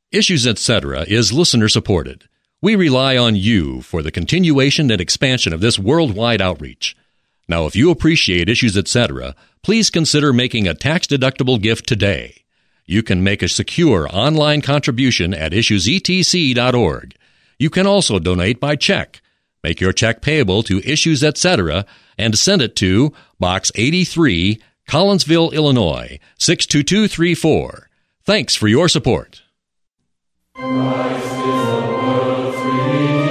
Issues Etc. is listener-supported. We rely on you for the continuation and expansion of this worldwide outreach. Now, if you appreciate Issues Etc., please consider making a tax-deductible gift today. You can make a secure online contribution at issuesetc.org. You can also donate by check. Make your check payable to Issues Etc. and send it to Box 83, Collinsville, Illinois, 62234. Thanks for your support. Christ is the world's Redeemer.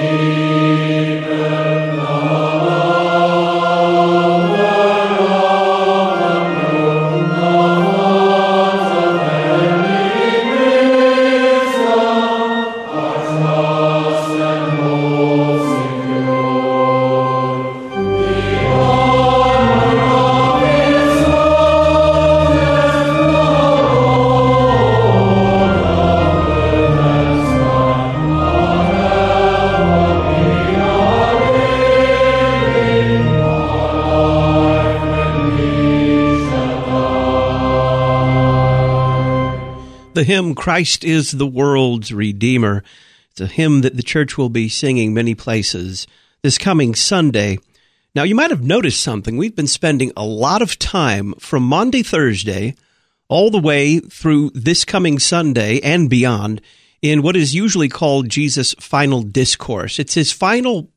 The hymn, Christ is the World's Redeemer. It's a hymn that the church will be singing many places this coming Sunday. Now, you might have noticed something. We've been spending a lot of time from Maundy Thursday all the way through this coming Sunday and beyond in what is usually called Jesus' final discourse. It's his final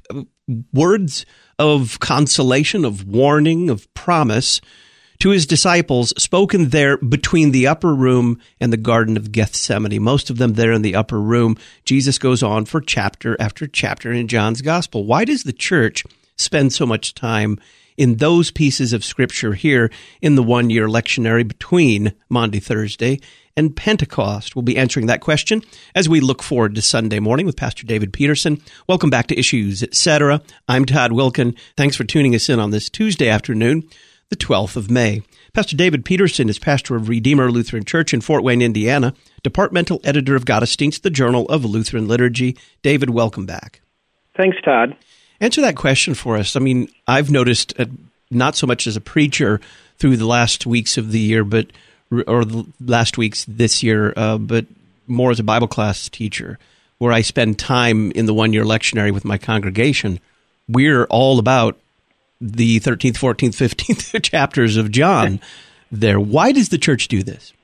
words of consolation, of warning, of promise to his disciples, spoken there between the upper room and the Garden of Gethsemane. Most of them there in the upper room. Jesus goes on for chapter after chapter in John's Gospel. Why does the church spend so much time in those pieces of Scripture here in the one-year lectionary between Maundy Thursday and Pentecost? We'll be answering that question as we look forward to Sunday morning with Pastor David Peterson. Welcome back to Issues Etc. I'm Todd Wilkin. Thanks for tuning us in on this Tuesday afternoon, the 12th of May. Pastor David Peterson is pastor of Redeemer Lutheran Church in Fort Wayne, Indiana, departmental editor of Gottesdienst, the Journal of Lutheran Liturgy. David, welcome back. Thanks, Todd. Answer that question for us. I mean, I've noticed, not so much as a preacher through the last weeks of the year, or the last weeks this year, but more as a Bible class teacher, where I spend time in the one-year lectionary with my congregation. We're all about the 13th, 14th, 15th chapters of John there. Why does the church do this?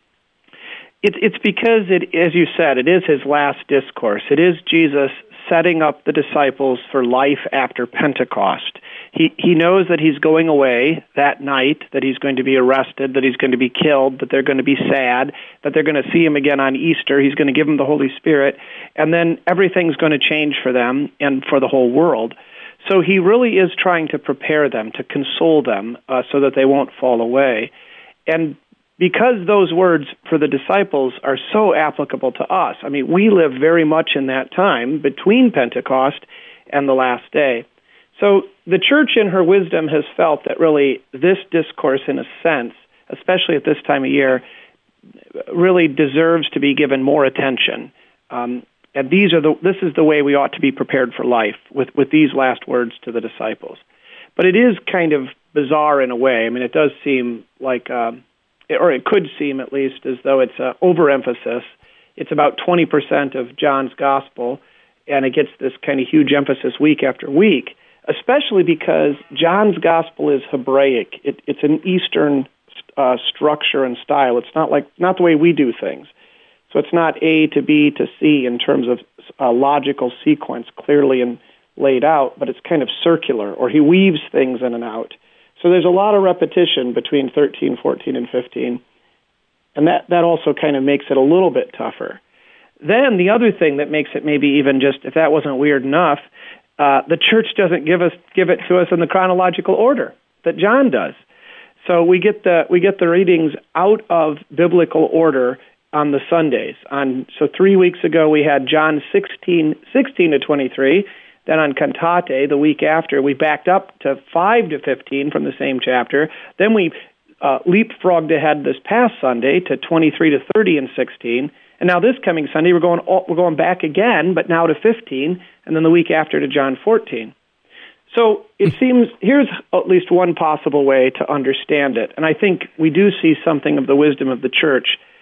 It's because, as you said, it is his last discourse. It is Jesus setting up the disciples for life after Pentecost. He knows that he's going away that night, that he's going to be arrested, that he's going to be killed, that they're going to be sad, that they're going to see him again on Easter. He's going to give them the Holy Spirit, and then everything's going to change for them and for the whole world. So he really is trying to prepare them, to console them, so that they won't fall away. And because those words for the disciples are so applicable to us, I mean, we live very much in that time between Pentecost and the last day. So the church in her wisdom has felt that really this discourse, in a sense, especially at this time of year, really deserves to be given more attention. And this is the way we ought to be prepared for life, with these last words to the disciples. But it is kind of bizarre in a way. I mean, it does seem like, or it could seem at least, as though it's an overemphasis. It's about 20% of John's Gospel, and it gets this kind of huge emphasis week after week, especially because John's Gospel is Hebraic. It's an Eastern structure and style. It's not the way we do things. So it's not A to B to C in terms of a logical sequence clearly and laid out, but it's kind of circular, or he weaves things in and out. So there's a lot of repetition between 13, 14, and 15, and that also kind of makes it a little bit tougher. Then the other thing that makes it maybe even just, if that wasn't weird enough, the church doesn't give it to us in the chronological order that John does. So we get the readings out of biblical order on the Sundays. So 3 weeks ago we had John 16 to 23. Then on Cantate, the week after, we backed up to 5 to 15 from the same chapter. Then we leapfrogged ahead this past Sunday to 23 to 30 and 16. And now this coming Sunday we're going back again, but now to 15, and then the week after to John 14. So it seems, here's at least one possible way to understand it. And I think we do see something of the wisdom of the church.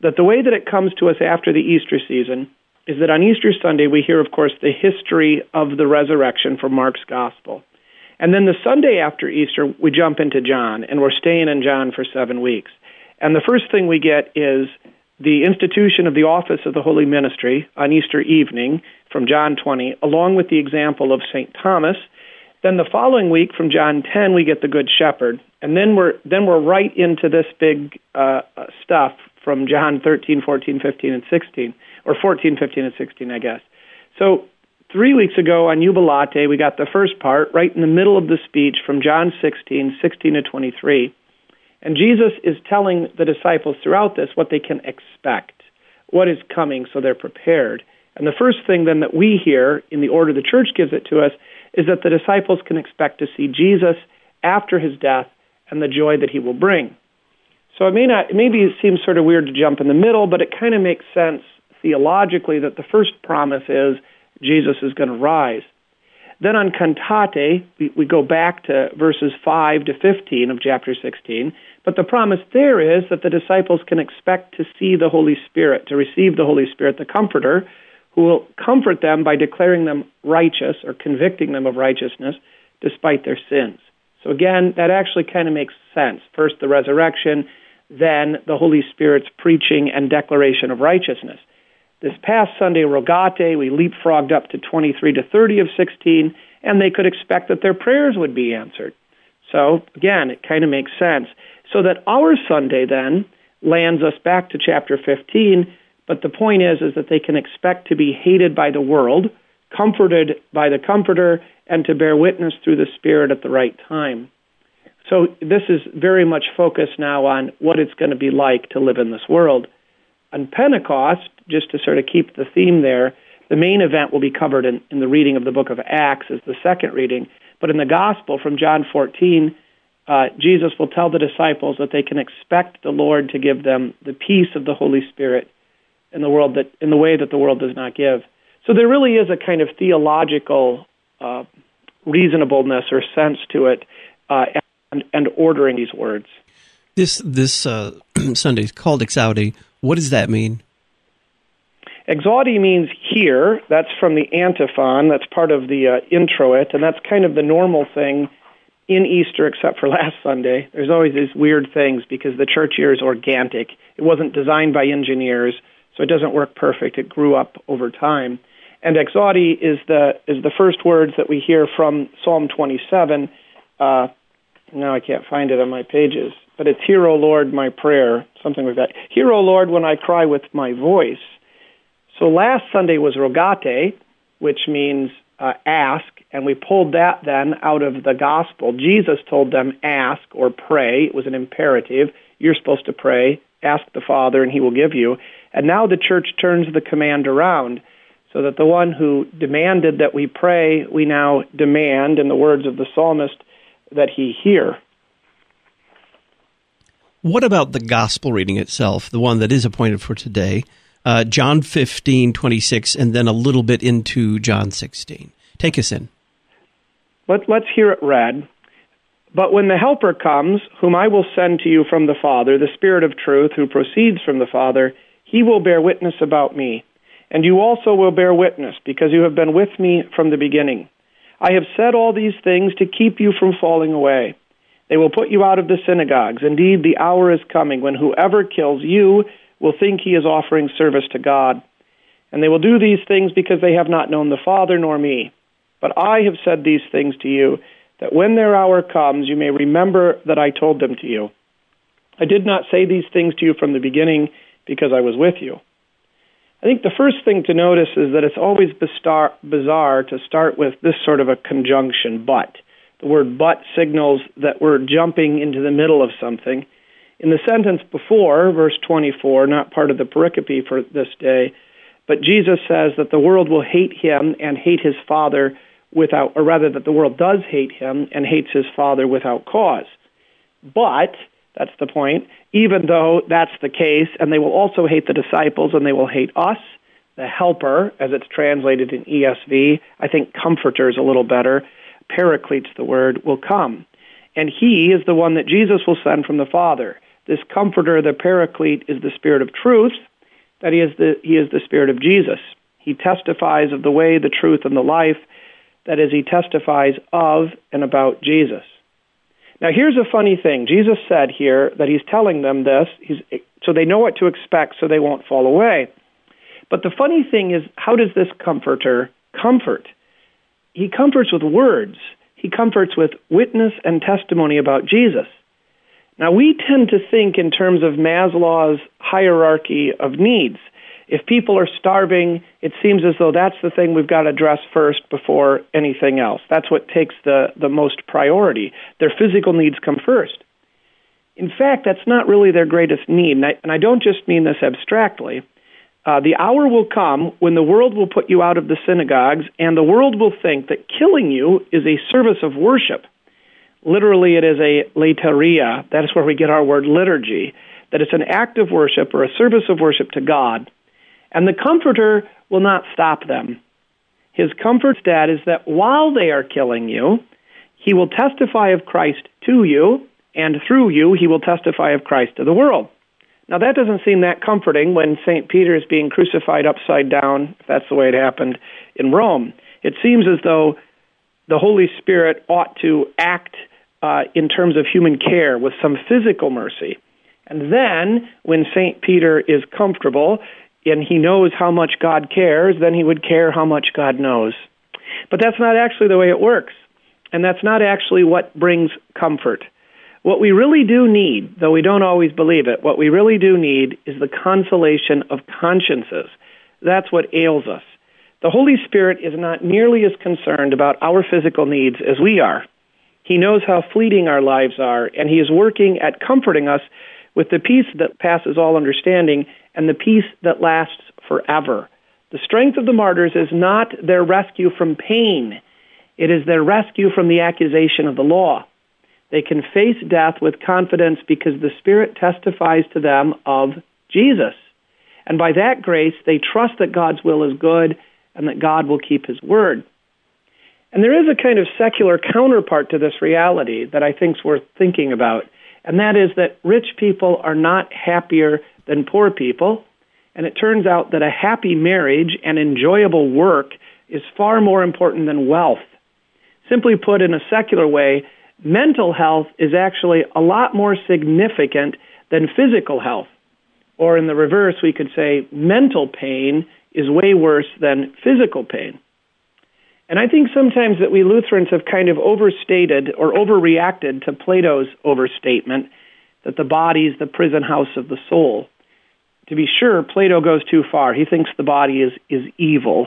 that the way that it comes to us after the Easter season is that on Easter Sunday we hear, of course, the history of the resurrection from Mark's Gospel. And then the Sunday after Easter, we jump into John, and we're staying in John for 7 weeks. And the first thing we get is the institution of the office of the Holy Ministry on Easter evening from John 20, along with the example of St. Thomas. Then the following week from John 10, we get the Good Shepherd. And then we're right into this big stuff from John 13, 14, 15, and 16, or 14, 15, and 16, I guess. So 3 weeks ago on Jubilate, we got the first part right in the middle of the speech from John 16, 16 to 23. And Jesus is telling the disciples throughout this what they can expect, what is coming, so they're prepared. And the first thing then that we hear, in the order the church gives it to us, is that the disciples can expect to see Jesus after his death and the joy that he will bring. So maybe it seems sort of weird to jump in the middle, but it kind of makes sense theologically that the first promise is Jesus is going to rise. Then on Cantate, we go back to verses 5 to 15 of chapter 16, but the promise there is that the disciples can expect to see the Holy Spirit, to receive the Holy Spirit, the Comforter, who will comfort them by declaring them righteous or convicting them of righteousness despite their sins. So again, that actually kind of makes sense. First the resurrection, then the Holy Spirit's preaching and declaration of righteousness. This past Sunday, Rogate, we leapfrogged up to 23 to 30 of 16, and they could expect that their prayers would be answered. So again, it kind of makes sense. So that our Sunday then lands us back to chapter 15, but the point is that they can expect to be hated by the world, comforted by the Comforter, and to bear witness through the Spirit at the right time. So this is very much focused now on what it's going to be like to live in this world. On Pentecost, just to sort of keep the theme there, the main event will be covered in the reading of the book of Acts as the second reading. But in the Gospel from John 14, Jesus will tell the disciples that they can expect the Lord to give them the peace of the Holy Spirit in the way that the world does not give. So there really is a kind of theological reasonableness or sense to it and ordering these words. This Sunday is called Exaudi. What does that mean? Exaudi means here. That's from the antiphon. That's part of the introit, and that's kind of the normal thing in Easter except for last Sunday. There's always these weird things because the church year is organic. It wasn't designed by engineers, so it doesn't work perfect. It grew up over time. And Exaudi is the first words that we hear from Psalm 27. Now I can't find it on my pages, but it's "Hear, O Lord, my prayer," something like that. "Hear, O Lord, when I cry with my voice." So last Sunday was Rogate, which means ask, and we pulled that then out of the gospel. Jesus told them ask or pray. It was an imperative. You're supposed to pray, ask the Father, and he will give you. And now the church turns the command around, so that the one who demanded that we pray, we now demand, in the words of the psalmist, that he hear. What about the gospel reading itself, the one that is appointed for today? John 15:26, and then a little bit into John 16. Take us in. Let's hear it read. "But when the Helper comes, whom I will send to you from the Father, the Spirit of truth, who proceeds from the Father, he will bear witness about me. And you also will bear witness, because you have been with me from the beginning. I have said all these things to keep you from falling away. They will put you out of the synagogues. Indeed, the hour is coming when whoever kills you will think he is offering service to God. And they will do these things because they have not known the Father nor me. But I have said these things to you, that when their hour comes, you may remember that I told them to you. I did not say these things to you from the beginning because I was with you." I think the first thing to notice is that it's always bizarre to start with this sort of a conjunction, but. The word but signals that we're jumping into the middle of something. In the sentence before, verse 24, not part of the pericope for this day, but Jesus says that the world will hate him and hate his Father without, or rather that the world does hate him and hates his Father without cause. But, that's the point, even though that's the case, and they will also hate the disciples and they will hate us, the Helper, as it's translated in ESV, I think Comforter is a little better, Paraclete's the word, will come. And he is the one that Jesus will send from the Father. This Comforter, the Paraclete, is the Spirit of truth, that he is the Spirit of Jesus. He testifies of the way, the truth, and the life. That is, he testifies of and about Jesus. Now, here's a funny thing. Jesus said here that he's telling them this so they know what to expect so they won't fall away. But the funny thing is, how does this Comforter comfort? He comforts with words. He comforts with witness and testimony about Jesus. Now, we tend to think in terms of Maslow's hierarchy of needs. If people are starving, it seems as though that's the thing we've got to address first before anything else. That's what takes the most priority. Their physical needs come first. In fact, that's not really their greatest need, and I don't just mean this abstractly. The hour will come when the world will put you out of the synagogues, and the world will think that killing you is a service of worship. Literally, it is a lateria. That is where we get our word liturgy, that it's an act of worship or a service of worship to God. And the Comforter will not stop them. His comfort stat is that while they are killing you, he will testify of Christ to you, and through you, he will testify of Christ to the world. Now, that doesn't seem that comforting when St. Peter is being crucified upside down, if that's the way it happened in Rome. It seems as though the Holy Spirit ought to act in terms of human care with some physical mercy. And then, when St. Peter is comfortable and he knows how much God cares, then he would care how much God knows. But that's not actually the way it works. And that's not actually what brings comfort. What we really do need, though we don't always believe it, what we really do need is the consolation of consciences. That's what ails us. The Holy Spirit is not nearly as concerned about our physical needs as we are. He knows how fleeting our lives are, and he is working at comforting us with the peace that passes all understanding and the peace that lasts forever. The strength of the martyrs is not their rescue from pain. It is their rescue from the accusation of the law. They can face death with confidence because the Spirit testifies to them of Jesus. And by that grace, they trust that God's will is good and that God will keep his word. And there is a kind of secular counterpart to this reality that I think is worth thinking about, and that is that rich people are not happier than poor people, and it turns out that a happy marriage and enjoyable work is far more important than wealth. Simply put, in a secular way, mental health is actually a lot more significant than physical health. Or in the reverse, we could say mental pain is way worse than physical pain. And I think sometimes that we Lutherans have kind of overstated or overreacted to Plato's overstatement that the body is the prison house of the soul. To be sure, Plato goes too far. He thinks the body is evil.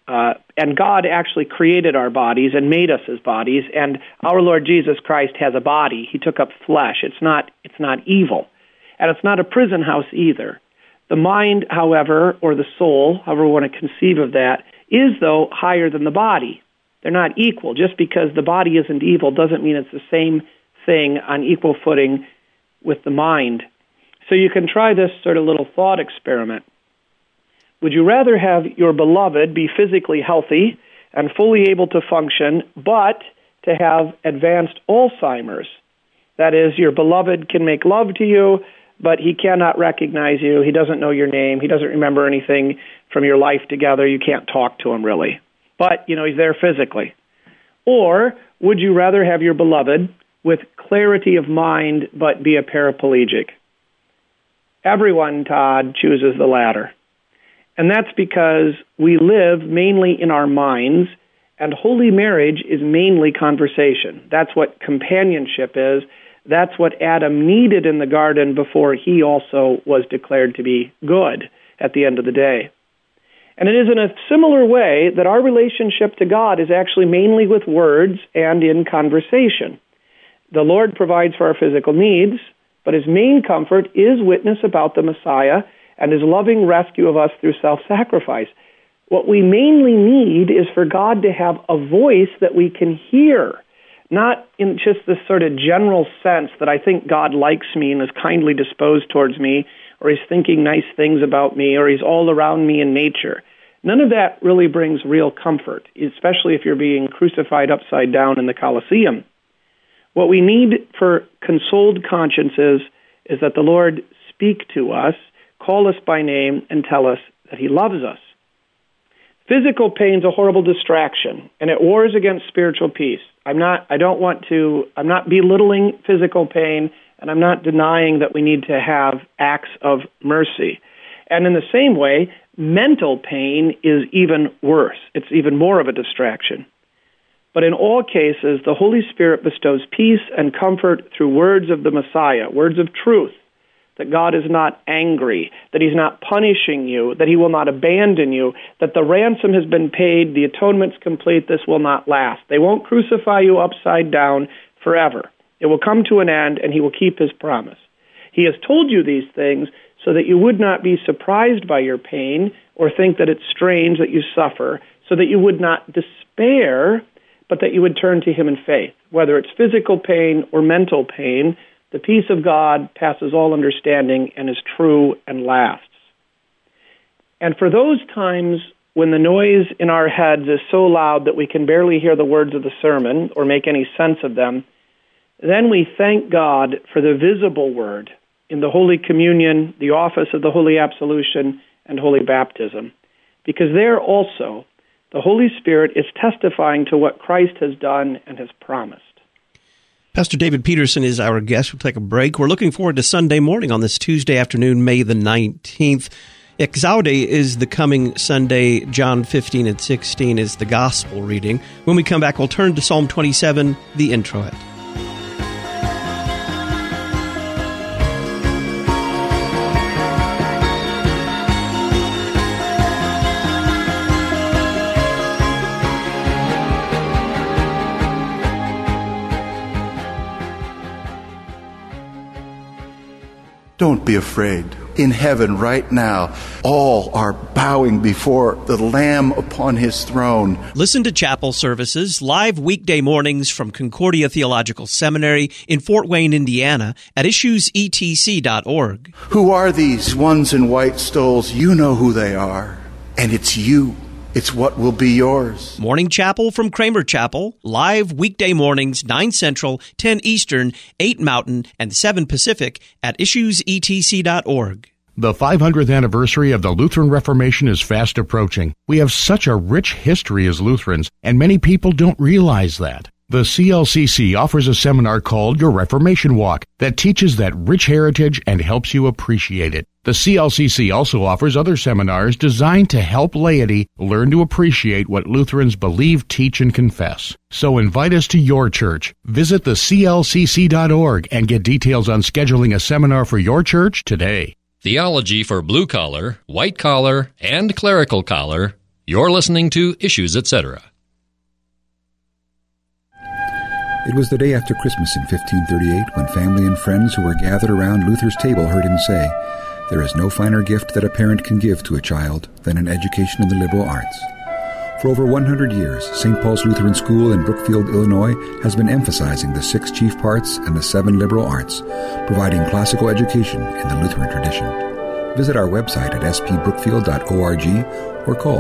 And God actually created our bodies and made us as bodies, and our Lord Jesus Christ has a body. He took up flesh. It's not evil. And it's not a prison house either. The mind, however, or the soul, however we want to conceive of that, is, though, higher than the body. They're not equal. Just because the body isn't evil doesn't mean it's the same thing on equal footing with the mind. So you can try this sort of little thought experiment. Would you rather have your beloved be physically healthy and fully able to function, but to have advanced Alzheimer's? That is, your beloved can make love to you, but he cannot recognize you. He doesn't know your name. He doesn't remember anything from your life together. You can't talk to him, really. But, he's there physically. Or would you rather have your beloved with clarity of mind, but be a paraplegic? Everyone, Todd, chooses the latter. And that's because we live mainly in our minds, and holy marriage is mainly conversation. That's what companionship is. That's what Adam needed in the garden before he also was declared to be good at the end of the day. And it is in a similar way that our relationship to God is actually mainly with words and in conversation. The Lord provides for our physical needs, but his main comfort is witness about the Messiah and his loving rescue of us through self-sacrifice. What we mainly need is for God to have a voice that we can hear, not in just this sort of general sense that I think God likes me and is kindly disposed towards me, or he's thinking nice things about me, or he's all around me in nature. None of that really brings real comfort, especially if you're being crucified upside down in the Colosseum. What we need for consoled consciences is that the Lord speak to us, call us by name, and tell us that he loves us. Physical pain's a horrible distraction, and it wars against spiritual peace. I'm not belittling physical pain, and I'm not denying that we need to have acts of mercy. And in the same way, mental pain is even worse. It's even more of a distraction. But in all cases, the Holy Spirit bestows peace and comfort through words of the Messiah, words of truth, that God is not angry, that he's not punishing you, that he will not abandon you, that the ransom has been paid, the atonement's complete, this will not last. They won't crucify you upside down forever. It will come to an end, and he will keep his promise. He has told you these things so that you would not be surprised by your pain or think that it's strange that you suffer, so that you would not despair, but that you would turn to him in faith. Whether it's physical pain or mental pain, the peace of God passes all understanding and is true and lasts. And for those times when the noise in our heads is so loud that we can barely hear the words of the sermon or make any sense of them, then we thank God for the visible word in the Holy Communion, the office of the Holy Absolution, and Holy Baptism. Because there also, the Holy Spirit is testifying to what Christ has done and has promised. Pastor David Peterson is our guest. We'll take a break. We're looking forward to Sunday morning on this Tuesday afternoon, May the 19th. Exaude is the coming Sunday. John 15 and 16 is the gospel reading. When we come back, we'll turn to Psalm 27, the introit. Don't be afraid. In heaven right now, all are bowing before the Lamb upon his throne. Listen to chapel services live weekday mornings from Concordia Theological Seminary in Fort Wayne, Indiana at issuesetc.org. Who are these ones in white stoles? You know who they are. And it's you. It's what will be yours. Morning Chapel from Kramer Chapel, live weekday mornings, 9 Central, 10 Eastern, 8 Mountain, and 7 Pacific at issuesetc.org. The 500th anniversary of the Lutheran Reformation is fast approaching. We have such a rich history as Lutherans, and many people don't realize that. The CLCC offers a seminar called Your Reformation Walk that teaches that rich heritage and helps you appreciate it. The CLCC also offers other seminars designed to help laity learn to appreciate what Lutherans believe, teach, and confess. So invite us to your church. Visit theclcc.org and get details on scheduling a seminar for your church today. Theology for blue collar, white collar, and clerical collar. You're listening to Issues, Etc. It was the day after Christmas in 1538 when family and friends who were gathered around Luther's table heard him say, "There is no finer gift that a parent can give to a child than an education in the liberal arts." For over 100 years, St. Paul's Lutheran School in Brookfield, Illinois, has been emphasizing the 6 chief parts and the 7 liberal arts, providing classical education in the Lutheran tradition. Visit our website at spbrookfield.org or call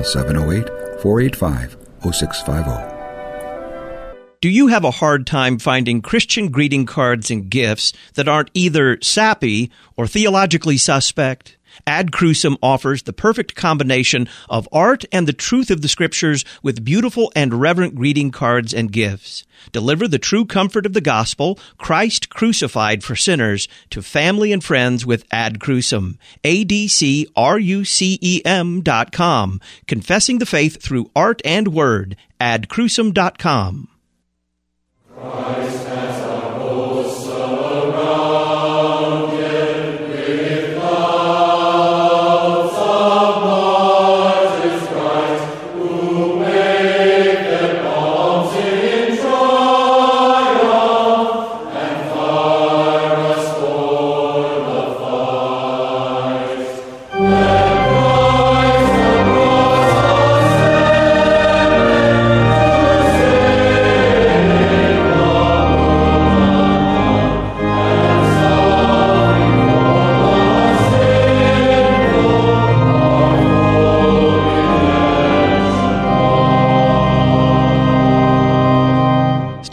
708-485-0650. Do you have a hard time finding Christian greeting cards and gifts that aren't either sappy or theologically suspect? Ad Crucem offers the perfect combination of art and the truth of the Scriptures with beautiful and reverent greeting cards and gifts. Deliver the true comfort of the gospel, Christ crucified for sinners, to family and friends with Ad Crucem. ADCRUCEM.com. Confessing the faith through art and word. AdCrucem.com. Christ has a host surrounded with thousands of martyrs Christ, who made their palms in triumph and fire us for the fight. Let Christ across the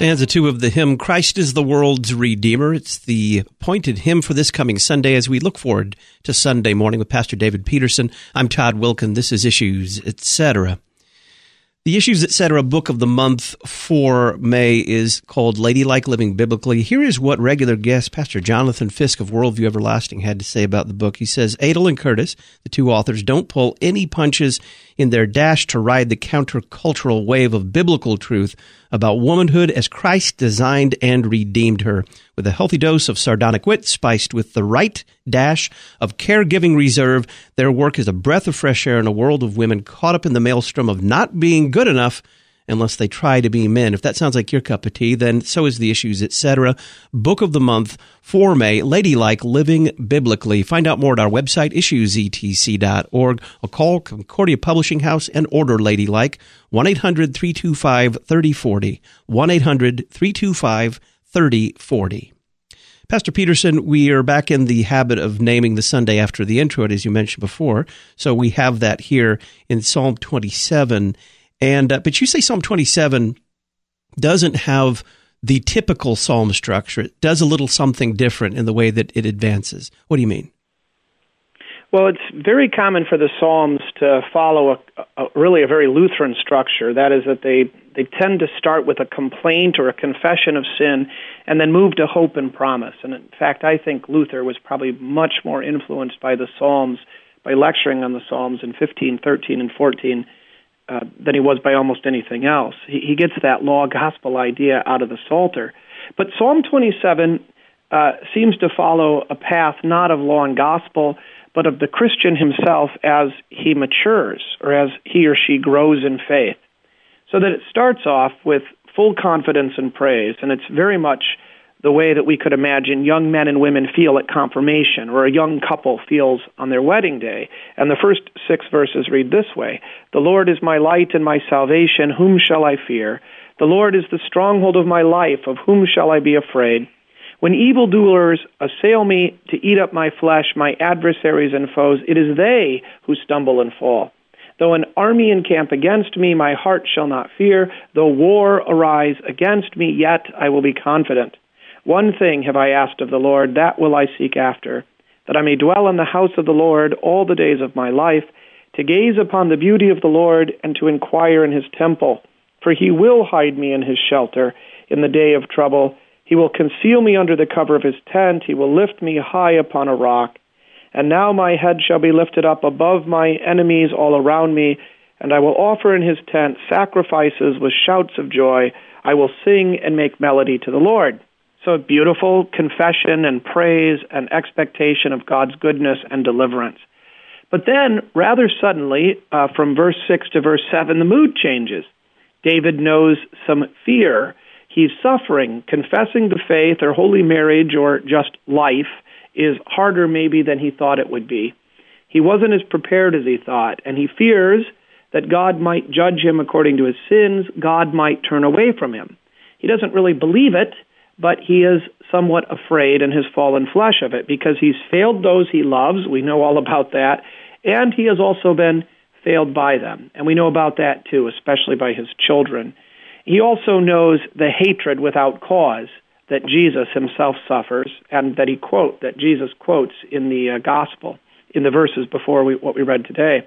Stanza 2 of the hymn, Christ is the World's Redeemer. It's the appointed hymn for this coming Sunday as we look forward to Sunday morning with Pastor David Peterson. I'm Todd Wilkin. This is Issues, Etc. The Issues, Etc. book of the month for May is called Ladylike Living Biblically. Here is what regular guest Pastor Jonathan Fisk of Worldview Everlasting had to say about the book. He says, Adel and Curtis, the two authors, don't pull any punches in their dash to ride the countercultural wave of biblical truth about womanhood as Christ designed and redeemed her, with a healthy dose of sardonic wit spiced with the right dash of caregiving reserve. Their work is a breath of fresh air in a world of women caught up in the maelstrom of not being good enough unless they try to be men. If that sounds like your cup of tea, then so is the Issues, Etc. Book of the month for May, Ladylike Living Biblically. Find out more at our website, issuesetc.org, or call Concordia Publishing House and order Ladylike, 1-800-325-3040, 1-800-325-3040. Pastor Peterson, we are back in the habit of naming the Sunday after the introit, as you mentioned before, so we have that here in Psalm 27. But you say Psalm 27 doesn't have the typical psalm structure. It does a little something different in the way that it advances. What do you mean? Well, it's very common for the Psalms to follow a very Lutheran structure. That is that they tend to start with a complaint or a confession of sin and then move to hope and promise. And in fact, I think Luther was probably much more influenced by the Psalms, by lecturing on the Psalms in 15, 13, and 14, than he was by almost anything else. He gets that law gospel idea out of the Psalter. But Psalm 27 seems to follow a path not of law and gospel, but of the Christian himself as he matures or as he or she grows in faith. So that it starts off with full confidence and praise, and it's very much the way that we could imagine young men and women feel at confirmation, or a young couple feels on their wedding day. And the first 6 verses read this way: The Lord is my light and my salvation, whom shall I fear? The Lord is the stronghold of my life, of whom shall I be afraid? When evildoers assail me to eat up my flesh, my adversaries and foes, it is they who stumble and fall. Though an army encamp against me, my heart shall not fear. Though war arise against me, yet I will be confident. One thing have I asked of the Lord, that will I seek after, that I may dwell in the house of the Lord all the days of my life, to gaze upon the beauty of the Lord and to inquire in his temple. For he will hide me in his shelter in the day of trouble. He will conceal me under the cover of his tent. He will lift me high upon a rock. And now my head shall be lifted up above my enemies all around me, and I will offer in his tent sacrifices with shouts of joy. I will sing and make melody to the Lord. So a beautiful confession and praise and expectation of God's goodness and deliverance. But then, rather suddenly, from verse 6 to verse 7, the mood changes. David knows some fear. He's suffering. Confessing the faith or holy marriage or just life is harder maybe than he thought it would be. He wasn't as prepared as he thought, and he fears that God might judge him according to his sins. God might turn away from him. He doesn't really believe it, but he is somewhat afraid in his fallen flesh of it because he's failed those he loves. We know all about that. And he has also been failed by them. And we know about that too, especially by his children. He also knows the hatred without cause that Jesus himself suffers and that Jesus quotes in the gospel, in the verses before what we read today.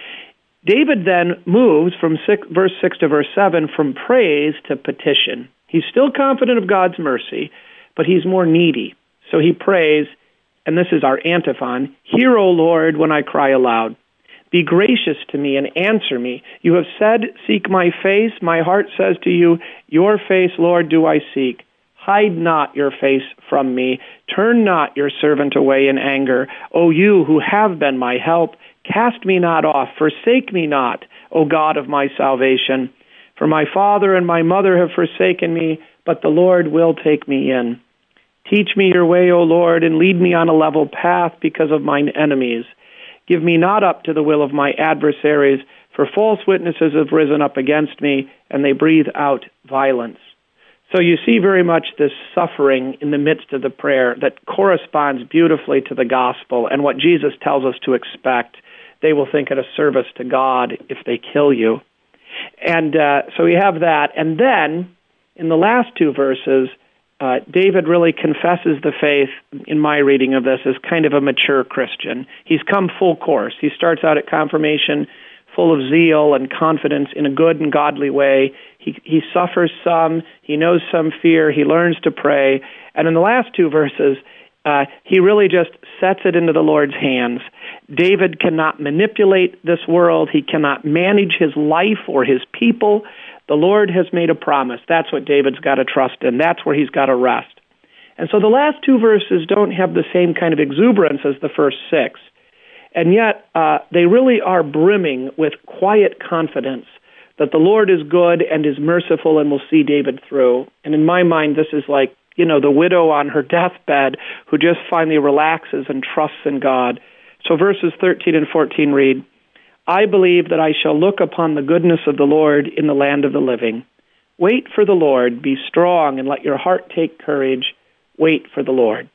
David then moves from verse 6 to verse 7 from praise to petition. He's still confident of God's mercy, but he's more needy. So he prays, and this is our antiphon, Hear, O Lord, when I cry aloud. Be gracious to me and answer me. You have said, Seek my face. My heart says to you, Your face, Lord, do I seek. Hide not your face from me. Turn not your servant away in anger. O you who have been my help, cast me not off. Forsake me not, O God of my salvation. For my father and my mother have forsaken me, but the Lord will take me in. Teach me your way, O Lord, and lead me on a level path because of mine enemies. Give me not up to the will of my adversaries, for false witnesses have risen up against me, and they breathe out violence. So you see very much this suffering in the midst of the prayer that corresponds beautifully to the gospel and what Jesus tells us to expect. They will think it a service to God if they kill you. And so we have that. And then in the last two verses, David really confesses the faith, in my reading of this, as kind of a mature Christian. He's come full course. He starts out at confirmation full of zeal and confidence in a good and godly way. He suffers some, he knows some fear, he learns to pray, and in the last two verses, he really just sets it into the Lord's hands. David cannot manipulate this world. He cannot manage his life or his people. The Lord has made a promise. That's what David's got to trust in. That's where he's got to rest. And so the last two verses don't have the same kind of exuberance as the first six. And yet, they really are brimming with quiet confidence that the Lord is good and is merciful and will see David through. And in my mind, this is like, the widow on her deathbed who just finally relaxes and trusts in God. So verses 13 and 14 read, I believe that I shall look upon the goodness of the Lord in the land of the living. Wait for the Lord, be strong, and let your heart take courage. Wait for the Lord.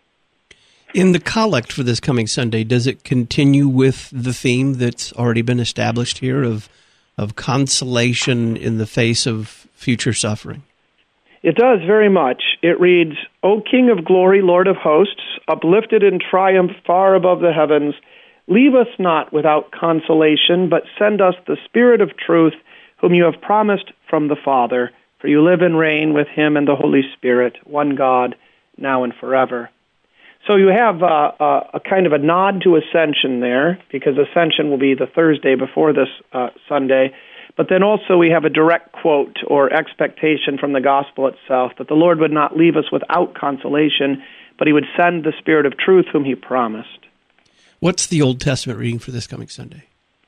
In the collect for this coming Sunday, does it continue with the theme that's already been established here of consolation in the face of future suffering? It does very much. It reads, O King of glory, Lord of hosts, uplifted in triumph far above the heavens, leave us not without consolation, but send us the Spirit of truth, whom you have promised from the Father, for you live and reign with him and the Holy Spirit, one God, now and forever. So you have a kind of a nod to Ascension there, because Ascension will be the Thursday before this Sunday. But then also we have a direct quote or expectation from the gospel itself that the Lord would not leave us without consolation, but he would send the Spirit of truth whom he promised. What's the Old Testament reading for this coming Sunday?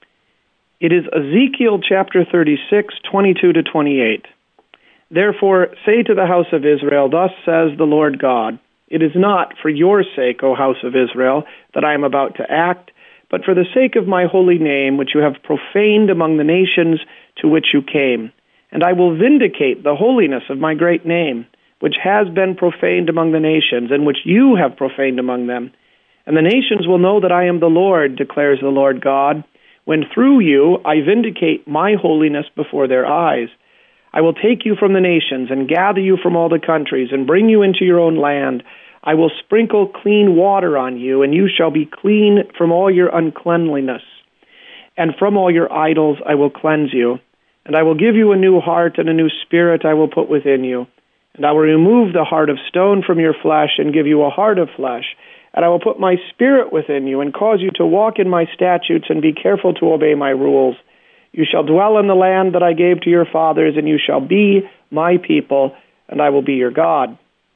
It is Ezekiel chapter 36, 22 to 28. Therefore, say to the house of Israel, thus says the Lord God, it is not for your sake, O house of Israel, that I am about to act, but for the sake of my holy name, which you have profaned among the nations to which you came. And I will vindicate the holiness of my great name, which has been profaned among the nations, and which you have profaned among them. And the nations will know that I am the Lord, declares the Lord God, when through you I vindicate my holiness before their eyes. I will take you from the nations and gather you from all the countries and bring you into your own land. I will sprinkle clean water on you, and you shall be clean from all your uncleanliness. And from all your idols I will cleanse you. And I will give you a new heart, and a new spirit I will put within you. And I will remove the heart of stone from your flesh and give you a heart of flesh. And I will put my spirit within you and cause you to walk in my statutes and be careful to obey my rules. You shall dwell in the land that I gave to your fathers, and you shall be my people, and I will be your God.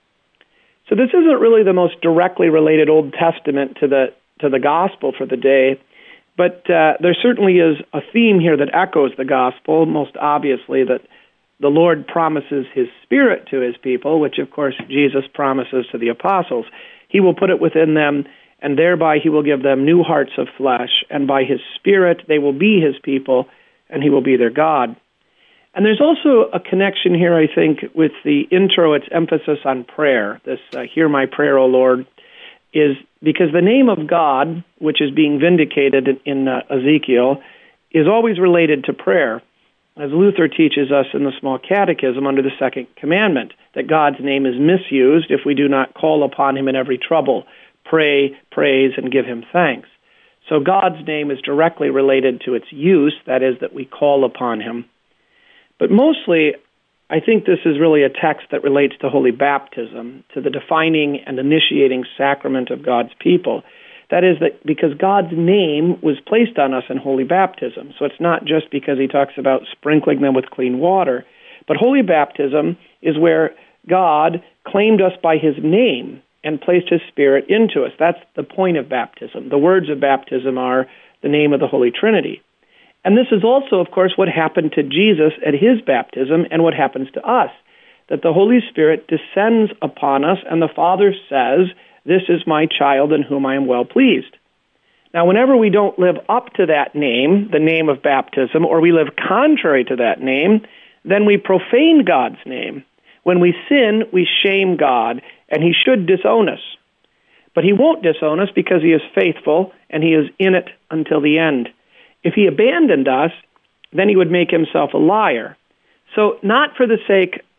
So this isn't really the most directly related Old Testament to the gospel for the day, but there certainly is a theme here that echoes the gospel, most obviously that the Lord promises his Spirit to his people, which of course Jesus promises to the apostles. He will put it within them, and thereby he will give them new hearts of flesh, and by his Spirit they will be his people, and he will be their God. And there's also a connection here, I think, with the intro, its emphasis on prayer. This, hear my prayer, O Lord, is because the name of God, which is being vindicated in Ezekiel, is always related to prayer. As Luther teaches us in the Small Catechism under the Second Commandment, that God's name is misused if we do not call upon him in every trouble, pray, praise, and give him thanks. So God's name is directly related to its use, that is, that we call upon him. But mostly, I think this is really a text that relates to holy baptism, to the defining and initiating sacrament of God's people. That is, that because God's name was placed on us in holy baptism. So it's not just because he talks about sprinkling them with clean water, but holy baptism is where God claimed us by his name and placed his Spirit into us. That's the point of baptism. The words of baptism are the name of the Holy Trinity. And this is also, of course, what happened to Jesus at his baptism and what happens to us, that the Holy Spirit descends upon us and the Father says, this is my child in whom I am well pleased. Now, whenever we don't live up to that name, the name of baptism, or we live contrary to that name, then we profane God's name. When we sin, we shame God, and he should disown us. But he won't disown us because he is faithful and he is in it until the end. If he abandoned us, then he would make himself a liar. So not for the sake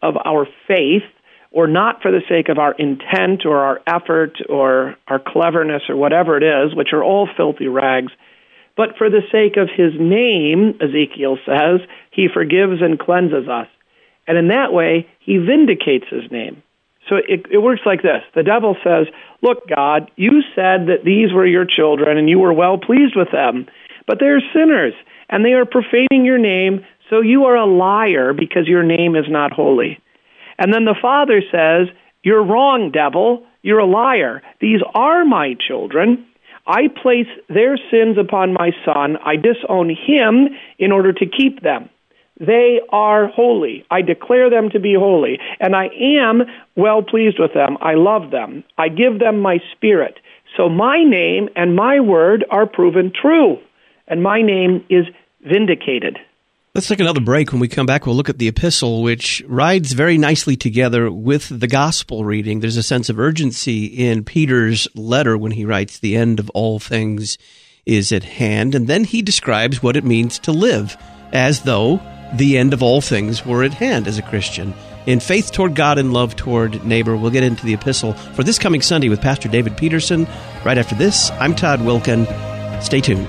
of our faith, or not for the sake of our intent or our effort or our cleverness or whatever it is, which are all filthy rags, but for the sake of his name, Ezekiel says, he forgives and cleanses us. And in that way, he vindicates his name. So it works like this. The devil says, look, God, you said that these were your children and you were well pleased with them, but they're sinners and they are profaning your name, so you are a liar because your name is not holy. And then the Father says, you're wrong, devil. You're a liar. These are my children. I place their sins upon my Son. I disown him in order to keep them. They are holy. I declare them to be holy. And I am well pleased with them. I love them. I give them my Spirit. So my name and my word are proven true. And my name is vindicated. Let's take another break. When we come back, we'll look at the epistle, which rides very nicely together with the gospel reading. There's a sense of urgency in Peter's letter when he writes, the end of all things is at hand. And then he describes what it means to live as though the end of all things were at hand as a Christian. In faith toward God and love toward neighbor, we'll get into the epistle for this coming Sunday with Pastor David Peterson. Right after this, I'm Todd Wilken. Stay tuned.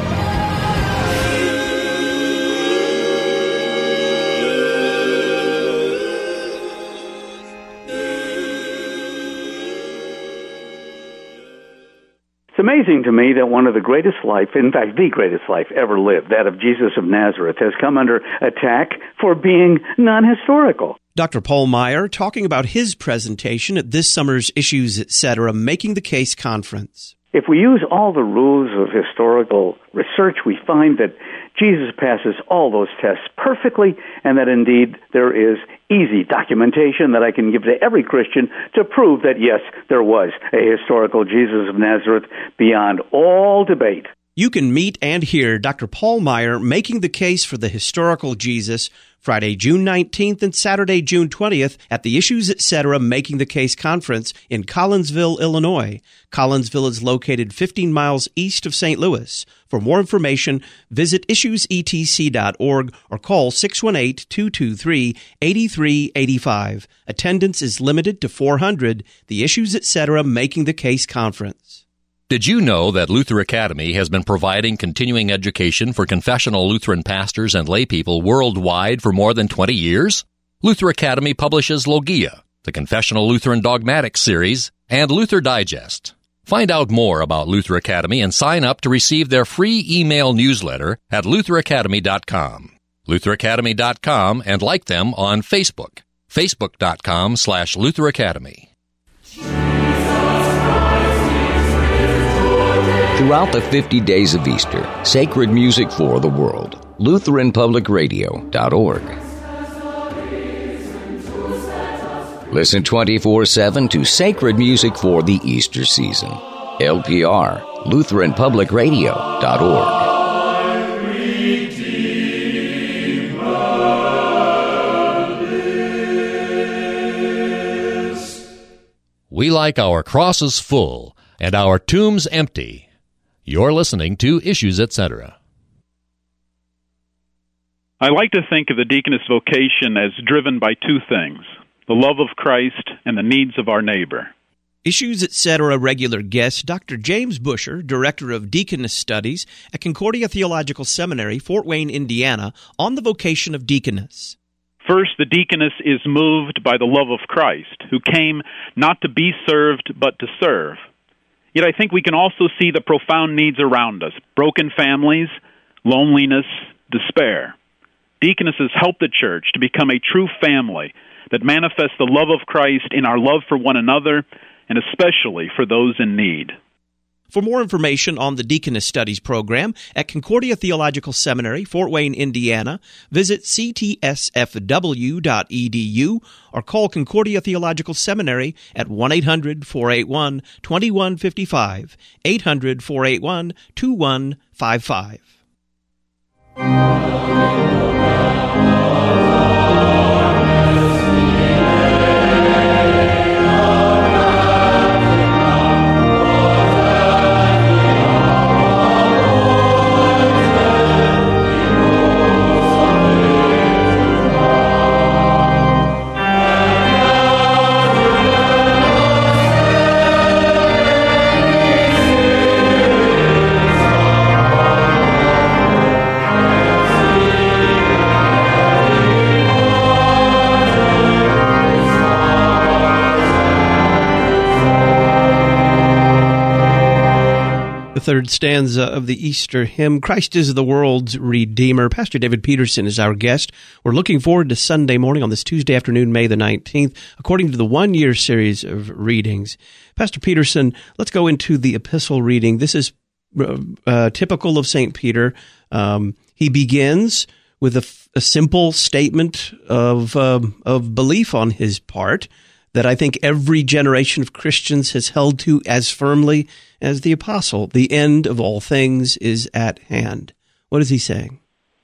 It's amazing to me that one of the greatest life, in fact, the greatest life ever lived, that of Jesus of Nazareth, has come under attack for being non-historical. Dr. Paul Meier talking about his presentation at this summer's Issues, Etc., Making the Case conference. If we use all the rules of historical research, we find that Jesus passes all those tests perfectly, and that indeed there is easy documentation that I can give to every Christian to prove that, yes, there was a historical Jesus of Nazareth beyond all debate. You can meet and hear Dr. Paul Meier making the case for the historical Jesus Friday, June 19th and Saturday, June 20th at the Issues, Etc. Making the Case conference in Collinsville, Illinois. Collinsville is located 15 miles east of St. Louis. For more information, visit issuesetc.org or call 618-223-8385. Attendance is limited to 400. The Issues, Etc. Making the Case conference. Did you know that Luther Academy has been providing continuing education for confessional Lutheran pastors and laypeople worldwide for more than 20 years? Luther Academy publishes Logia, the Confessional Lutheran Dogmatics series, and Luther Digest. Find out more about Luther Academy and sign up to receive their free email newsletter at lutheracademy.com. lutheracademy.com, and like them on Facebook, facebook.com/Luther Academy. Throughout the 50 days of Easter, sacred music for the world. LutheranPublicRadio.org. Listen 24/7 to sacred music for the Easter season. LPR, LutheranPublicRadio.org. We like our crosses full and our tombs empty. You're listening to Issues, Etc. I like to think of the deaconess vocation as driven by two things, the love of Christ and the needs of our neighbor. Issues, Etc. regular guest, Dr. James Busher, Director of Deaconess Studies at Concordia Theological Seminary, Fort Wayne, Indiana, on the vocation of deaconess. First, the deaconess is moved by the love of Christ, who came not to be served, but to serve. Yet I think we can also see the profound needs around us, broken families, loneliness, despair. Deaconesses help the church to become a true family that manifests the love of Christ in our love for one another, and especially for those in need. For more information on the Deaconess Studies program at Concordia Theological Seminary, Fort Wayne, Indiana, visit ctsfw.edu or call Concordia Theological Seminary at 1-800-481-2155, 800-481-2155. third stanza of the Easter hymn, Christ is the world's Redeemer. Pastor David Peterson is our guest. We're looking forward to Sunday morning on this Tuesday afternoon, May the 19th, according to the one-year series of readings. Pastor Peterson, let's go into the epistle reading. This is typical of St. Peter. He begins with a simple statement of belief on his part that I think every generation of Christians has held to as firmly as the apostle. The end of all things is at hand. What is he saying?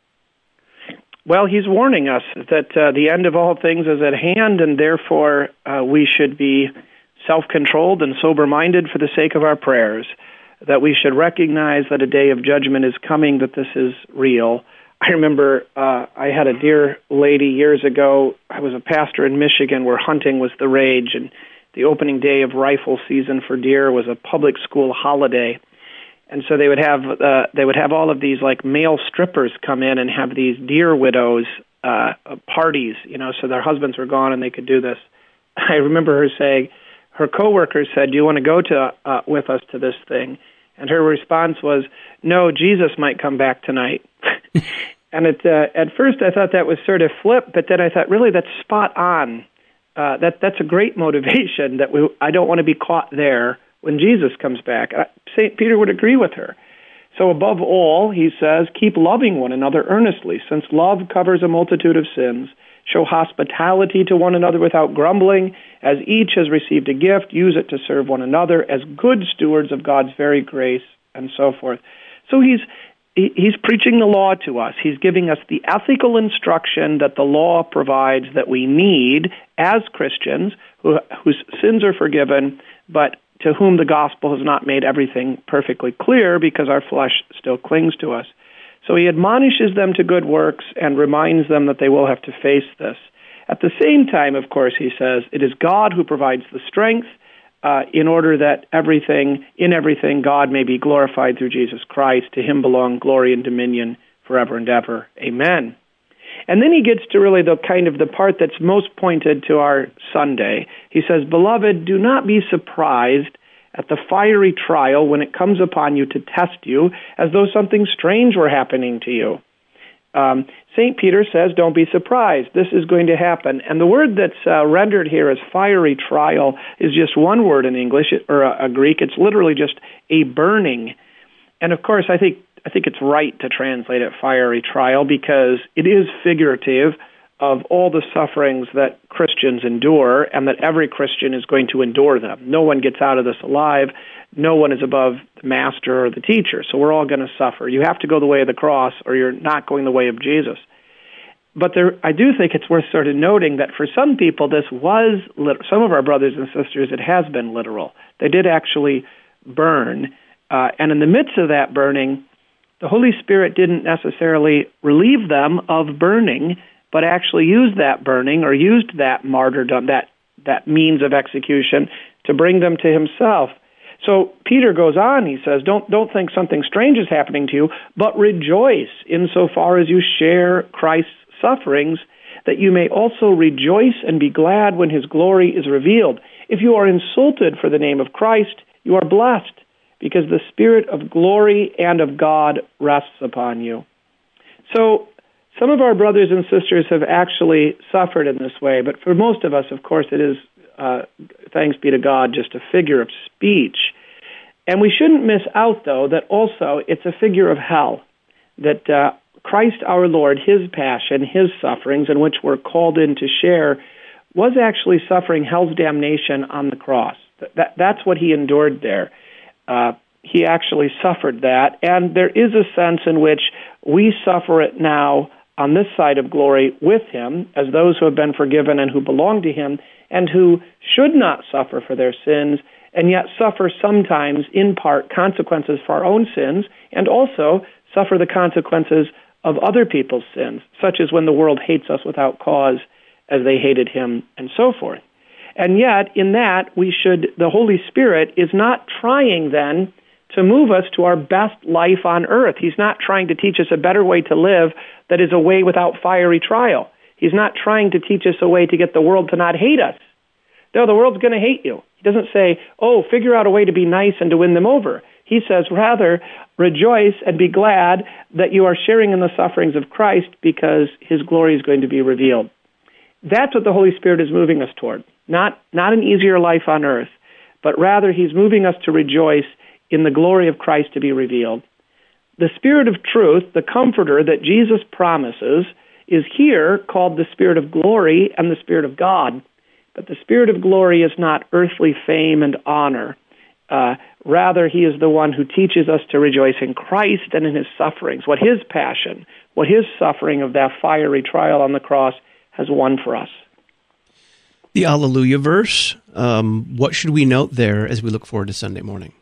Well, he's warning us that the end of all things is at hand, and therefore we should be self-controlled and sober-minded for the sake of our prayers, that we should recognize that a day of judgment is coming, that this is real. I remember I had a dear lady years ago. I was a pastor in Michigan where hunting was the rage, and the opening day of rifle season for deer was a public school holiday. And so they would have all of these like male strippers come in and have these deer widows parties, so their husbands were gone and they could do this. I remember her saying, her coworkers said, "Do you want to go with us to this thing?" And her response was, "No, Jesus might come back tonight." And at first I thought that was sort of flip, but then I thought, really, that's spot on. That's a great motivation. I don't want to be caught there when Jesus comes back. St. Peter would agree with her. So above all, he says, keep loving one another earnestly, since love covers a multitude of sins. Show hospitality to one another without grumbling. As each has received a gift, use it to serve one another as good stewards of God's very grace, and so forth. So he's preaching the law to us. He's giving us the ethical instruction that the law provides that we need as Christians whose sins are forgiven, but to whom the gospel has not made everything perfectly clear because our flesh still clings to us. So he admonishes them to good works and reminds them that they will have to face this. At the same time, of course, he says, it is God who provides the strength in order that in everything, God may be glorified through Jesus Christ. To him belong glory and dominion forever and ever. Amen. And then he gets to really the part that's most pointed to our Sunday. He says, "Beloved, do not be surprised at the fiery trial when it comes upon you to test you, as though something strange were happening to you." St. Peter says, don't be surprised. This is going to happen. And the word that's rendered here as fiery trial is just one word in English, or a Greek. It's literally just a burning. And of course, I think it's right to translate it fiery trial because it is figurative of all the sufferings that Christians endure, and that every Christian is going to endure them. No one gets out of this alive. No one is above the master or the teacher, so we're all going to suffer. You have to go the way of the cross, or you're not going the way of Jesus. But I do think it's worth sort of noting that for some people, this was some of our brothers and sisters, it has been literal. They did actually burn, and in the midst of that burning, the Holy Spirit didn't necessarily relieve them of burning, but actually used that burning or used that martyrdom, that means of execution, to bring them to himself. So Peter goes on, he says, don't think something strange is happening to you, but rejoice insofar as you share Christ's sufferings, that you may also rejoice and be glad when his glory is revealed. If you are insulted for the name of Christ, you are blessed, because the Spirit of glory and of God rests upon you. So some of our brothers and sisters have actually suffered in this way, but for most of us, of course, it is, thanks be to God, just a figure of speech. And we shouldn't miss out, though, that also it's a figure of hell, that Christ our Lord, his passion, his sufferings, in which we're called in to share, was actually suffering hell's damnation on the cross. That's what he endured there. He actually suffered that, and there is a sense in which we suffer it now on this side of glory with him, as those who have been forgiven and who belong to him, and who should not suffer for their sins, and yet suffer sometimes, in part, consequences for our own sins, and also suffer the consequences of other people's sins, such as when the world hates us without cause, as they hated him, and so forth. And yet, in that, the Holy Spirit is not trying then to move us to our best life on earth. He's not trying to teach us a better way to live that is a way without fiery trial. He's not trying to teach us a way to get the world to not hate us. No, the world's going to hate you. He doesn't say, figure out a way to be nice and to win them over. He says, rather, rejoice and be glad that you are sharing in the sufferings of Christ because his glory is going to be revealed. That's what the Holy Spirit is moving us toward. Not an easier life on earth, but rather he's moving us to rejoice in the glory of Christ to be revealed. The Spirit of truth, the Comforter that Jesus promises, is here called the Spirit of glory and the Spirit of God. But the Spirit of glory is not earthly fame and honor. Rather, he is the one who teaches us to rejoice in Christ and in his sufferings, what his passion, what his suffering of that fiery trial on the cross has won for us. The Alleluia verse, what should we note there as we look forward to Sunday morning?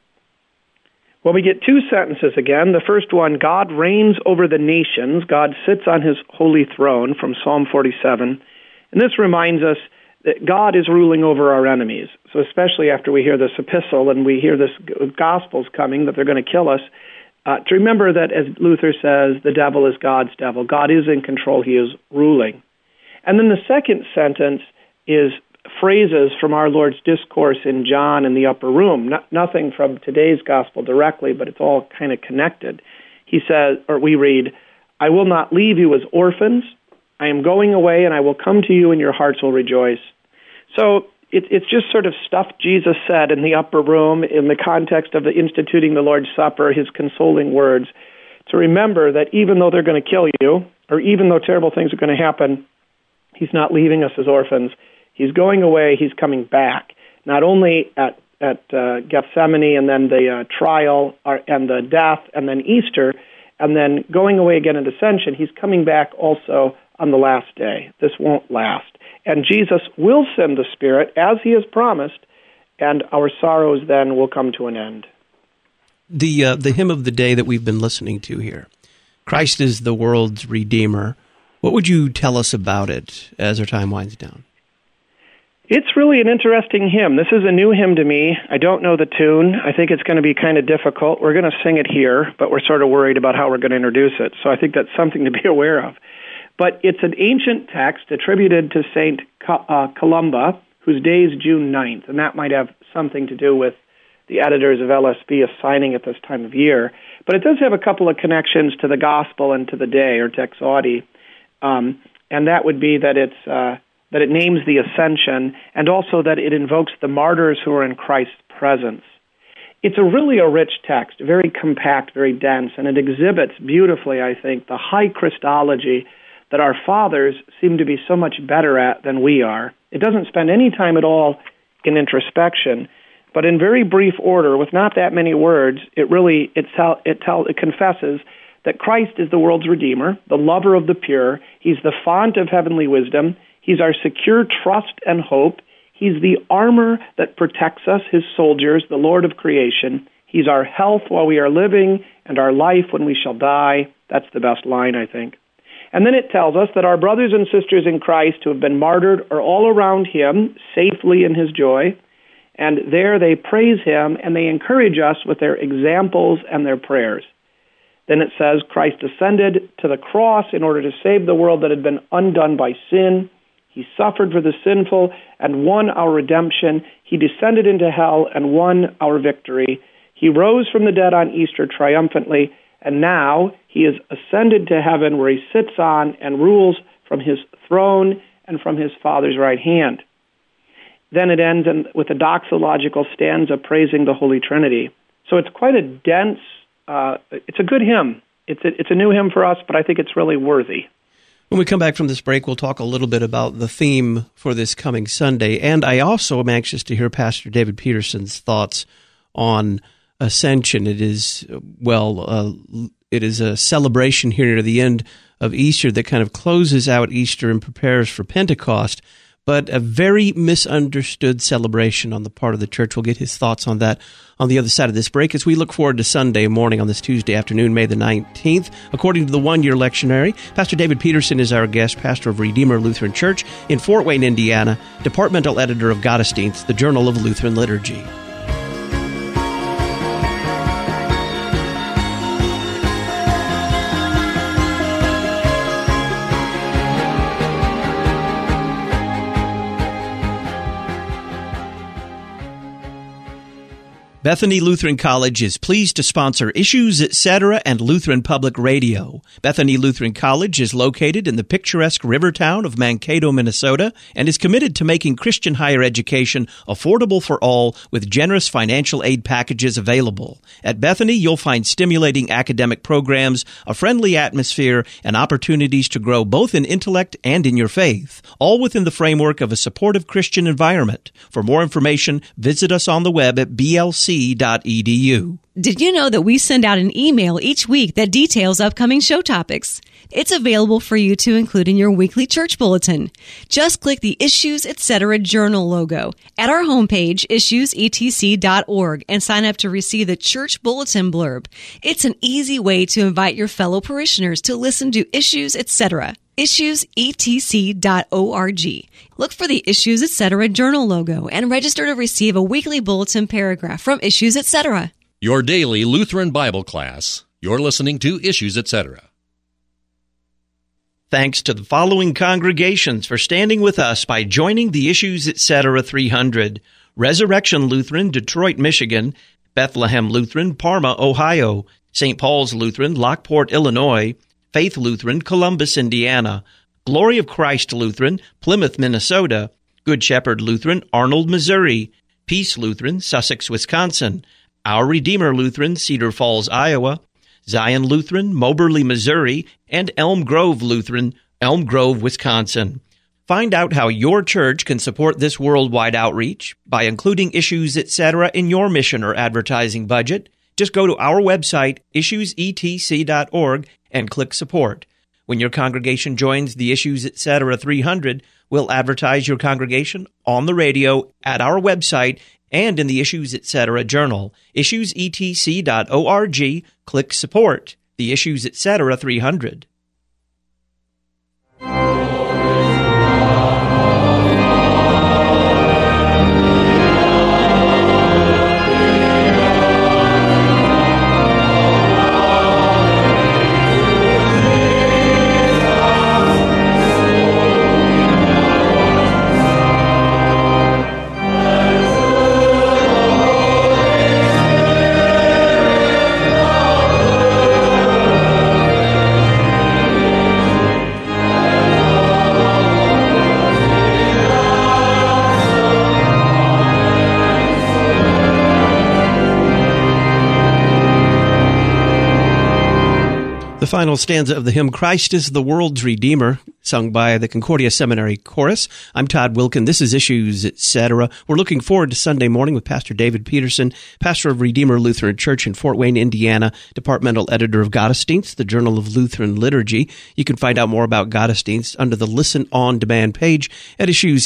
Well, we get two sentences again. The first one, God reigns over the nations. God sits on his holy throne, from Psalm 47. And this reminds us that God is ruling over our enemies. So especially after we hear this epistle and we hear this gospel's coming, that they're going to kill us, to remember that, as Luther says, the devil is God's devil. God is in control. He is ruling. And then the second sentence is phrases from our Lord's discourse in John in the upper room. Nothing from today's gospel directly, but it's all kind of connected. He says, or we read, I will not leave you as orphans. I am going away, and I will come to you, and your hearts will rejoice. So it's just sort of stuff Jesus said in the upper room in the context of the instituting the Lord's Supper, his consoling words, to remember that even though they're going to kill you, or even though terrible things are going to happen, he's not leaving us as orphans. He's going away. He's coming back, not only at Gethsemane and then the trial and the death and then Easter, and then going away again at Ascension. He's coming back also on the last day. This won't last. And Jesus will send the Spirit, as he has promised, and our sorrows then will come to an end. The hymn of the day that we've been listening to here, Christ is the world's Redeemer. What would you tell us about it as our time winds down? It's really an interesting hymn. This is a new hymn to me. I don't know the tune. I think it's going to be kind of difficult. We're going to sing it here, but we're sort of worried about how we're going to introduce it. So I think that's something to be aware of. But it's an ancient text attributed to St. Columba, whose day is June 9th, and that might have something to do with the editors of LSB assigning it this time of year. But it does have a couple of connections to the gospel and to the day, or Tex Audi, and that would be that that it names the ascension, and also that it invokes the martyrs who are in Christ's presence. It's really a rich text, very compact, very dense, and it exhibits beautifully, I think, the high Christology that our fathers seem to be so much better at than we are. It doesn't spend any time at all in introspection, but in very brief order, with not that many words, it confesses that Christ is the world's Redeemer, the lover of the pure. He's the font of heavenly wisdom. He's our secure trust and hope. He's the armor that protects us, his soldiers, the Lord of creation. He's our health while we are living and our life when we shall die. That's the best line, I think. And then it tells us that our brothers and sisters in Christ who have been martyred are all around him, safely in his joy. And there they praise him and they encourage us with their examples and their prayers. Then it says, Christ ascended to the cross in order to save the world that had been undone by sin. He suffered for the sinful and won our redemption. He descended into hell and won our victory. He rose from the dead on Easter triumphantly, and now he is ascended to heaven where he sits on and rules from his throne and from his Father's right hand. Then it ends with a doxological stanza praising the Holy Trinity. So it's quite a dense, it's a good hymn. It's a new hymn for us, but I think it's really worthy. When we come back from this break, we'll talk a little bit about the theme for this coming Sunday. And I also am anxious to hear Pastor David Peterson's thoughts on Ascension. It is, it is a celebration here near the end of Easter that kind of closes out Easter and prepares for Pentecost, but a very misunderstood celebration on the part of the church. We'll get his thoughts on that on the other side of this break as we look forward to Sunday morning on this Tuesday afternoon, May the 19th. According to the one-year lectionary, Pastor David Peterson is our guest, pastor of Redeemer Lutheran Church in Fort Wayne, Indiana, departmental editor of Gottesdienst, the Journal of Lutheran Liturgy. Bethany Lutheran College is pleased to sponsor Issues, Etc. and Lutheran Public Radio. Bethany Lutheran College is located in the picturesque river town of Mankato, Minnesota, and is committed to making Christian higher education affordable for all with generous financial aid packages available. At Bethany, you'll find stimulating academic programs, a friendly atmosphere, and opportunities to grow both in intellect and in your faith, all within the framework of a supportive Christian environment. For more information, visit us on the web at blc.edu. Did you know that we send out an email each week that details upcoming show topics? It's available for you to include in your weekly church bulletin. Just click the Issues, Etc. Journal logo at our homepage, issuesetc.org, and sign up to receive the church bulletin blurb. It's an easy way to invite your fellow parishioners to listen to Issues, Etc. issuesetc.org. Look for the Issues, Etc. Journal logo and register to receive a weekly bulletin paragraph from Issues, Etc. Your daily Lutheran Bible class. You're listening to Issues, Etc. Thanks to the following congregations for standing with us by joining the Issues, Etc. 300. Resurrection Lutheran, Detroit, Michigan. Bethlehem Lutheran, Parma, Ohio. St. Paul's Lutheran, Lockport, Illinois. Faith Lutheran, Columbus, Indiana. Glory of Christ Lutheran, Plymouth, Minnesota. Good Shepherd Lutheran, Arnold, Missouri. Peace Lutheran, Sussex, Wisconsin. Our Redeemer Lutheran, Cedar Falls, Iowa. Zion Lutheran, Moberly, Missouri. And Elm Grove Lutheran, Elm Grove, Wisconsin. Find out how your church can support this worldwide outreach by including Issues, Etc. in your mission or advertising budget. Just go to our website, issuesetc.org, and click Support. When your congregation joins the Issues, Etc. 300, we'll advertise your congregation on the radio, at our website, and in the Issues, Etc. journal. issuesetc.org, click Support. The Issues, Etc. 300. The final stanza of the hymn, Christ is the World's Redeemer, sung by the Concordia Seminary Chorus. I'm Todd Wilkin. This is Issues, Etc. We're looking forward to Sunday morning with Pastor David Peterson, pastor of Redeemer Lutheran Church in Fort Wayne, Indiana, departmental editor of Gottesdienst, the Journal of Lutheran Liturgy. You can find out more about Gottesdienst under the Listen On Demand page at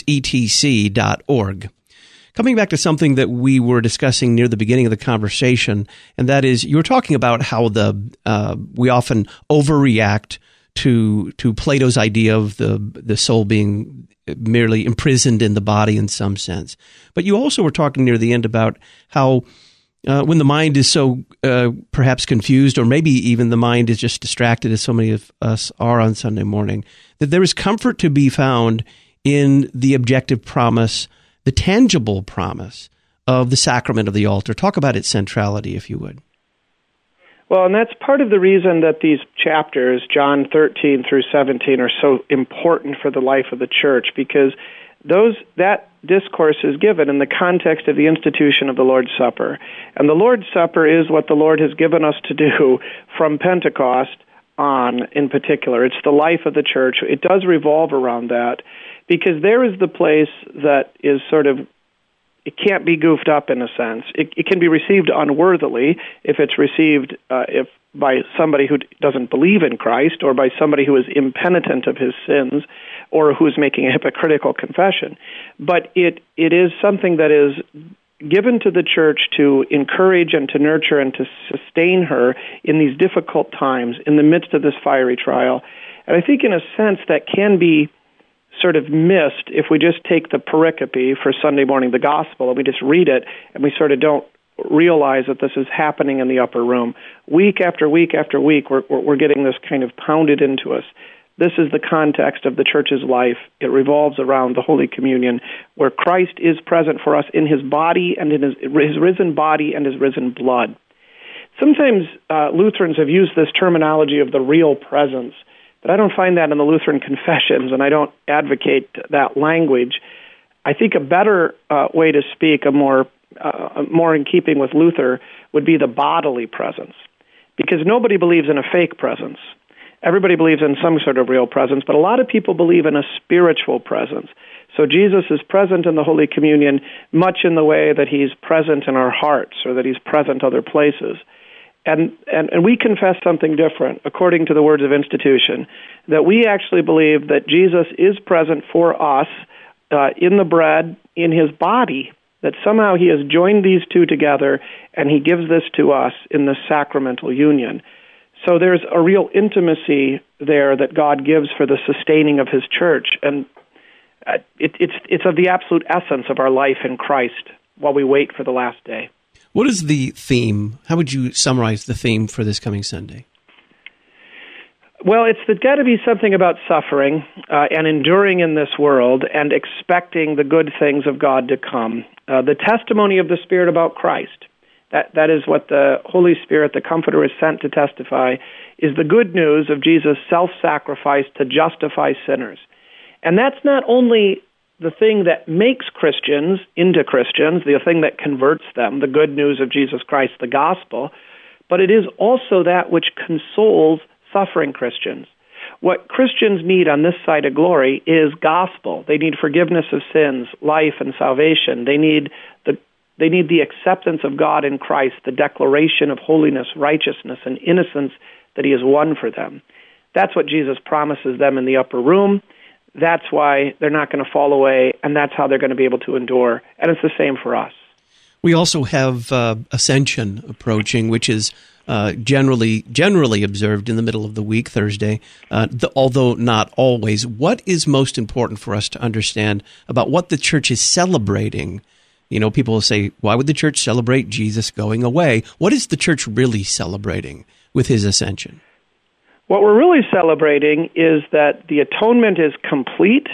issuesetc.org. Coming back to something that we were discussing near the beginning of the conversation, and that is you were talking about how we often overreact to Plato's idea of the soul being merely imprisoned in the body in some sense. But you also were talking near the end about how when the mind is so perhaps confused, or maybe even the mind is just distracted, as so many of us are on Sunday morning, that there is comfort to be found in the objective promise, the tangible promise of the sacrament of the altar. Talk about its centrality, if you would. Well, and that's part of the reason that these chapters, John 13 through 17, are so important for the life of the church, because that discourse is given in the context of the institution of the Lord's Supper. And the Lord's Supper is what the Lord has given us to do from Pentecost on in particular. It's the life of the church. It does revolve around that, because there is the place that is sort of, it can't be goofed up in a sense. It can be received unworthily if it's received by somebody who doesn't believe in Christ, or by somebody who is impenitent of his sins, or who's making a hypocritical confession. But it is something that is given to the church to encourage and to nurture and to sustain her in these difficult times, in the midst of this fiery trial. And I think in a sense that can be sort of missed if we just take the pericope for Sunday morning, the gospel, and we just read it, and we sort of don't realize that this is happening in the upper room. Week after week after week, we're getting this kind of pounded into us. this is the context of the church's life. It revolves around the Holy Communion, where Christ is present for us in his body and in his risen body and his risen blood. Sometimes Lutherans have used this terminology of the real presence, but I don't find that in the Lutheran confessions, and I don't advocate that language. I think a better way to speak, more in keeping with Luther, would be the bodily presence, because nobody believes in a fake presence. Everybody believes in some sort of real presence, but a lot of people believe in a spiritual presence. So Jesus is present in the Holy Communion much in the way that he's present in our hearts or that he's present other places. And we confess something different, according to the words of institution, that we actually believe that Jesus is present for us in the bread, in his body, that somehow he has joined these two together and he gives this to us in the sacramental union. So there's a real intimacy there that God gives for the sustaining of his church, and it's of the absolute essence of our life in Christ while we wait for the last day. What is the theme? How would you summarize the theme for this coming Sunday? Well, it's got to be something about suffering and enduring in this world and expecting the good things of God to come. The testimony of the Spirit about Christ. That is what the Holy Spirit, the Comforter, is sent to testify, is the good news of Jesus' self-sacrifice to justify sinners. And that's not only the thing that makes Christians into Christians, the thing that converts them, the good news of Jesus Christ, the gospel, but it is also that which consoles suffering Christians. What Christians need on this side of glory is gospel. They need forgiveness of sins, life, and salvation. They need the acceptance of God in Christ, the declaration of holiness, righteousness, and innocence that he has won for them. That's what Jesus promises them in the upper room. That's why they're not going to fall away, and that's how they're going to be able to endure. And it's the same for us. We also have Ascension approaching, which is generally observed in the middle of the week, Thursday, although not always. What is most important for us to understand about what the church is celebrating? You know, people will say, why would the church celebrate Jesus going away? What is the church really celebrating with his ascension? What we're really celebrating is that the atonement is complete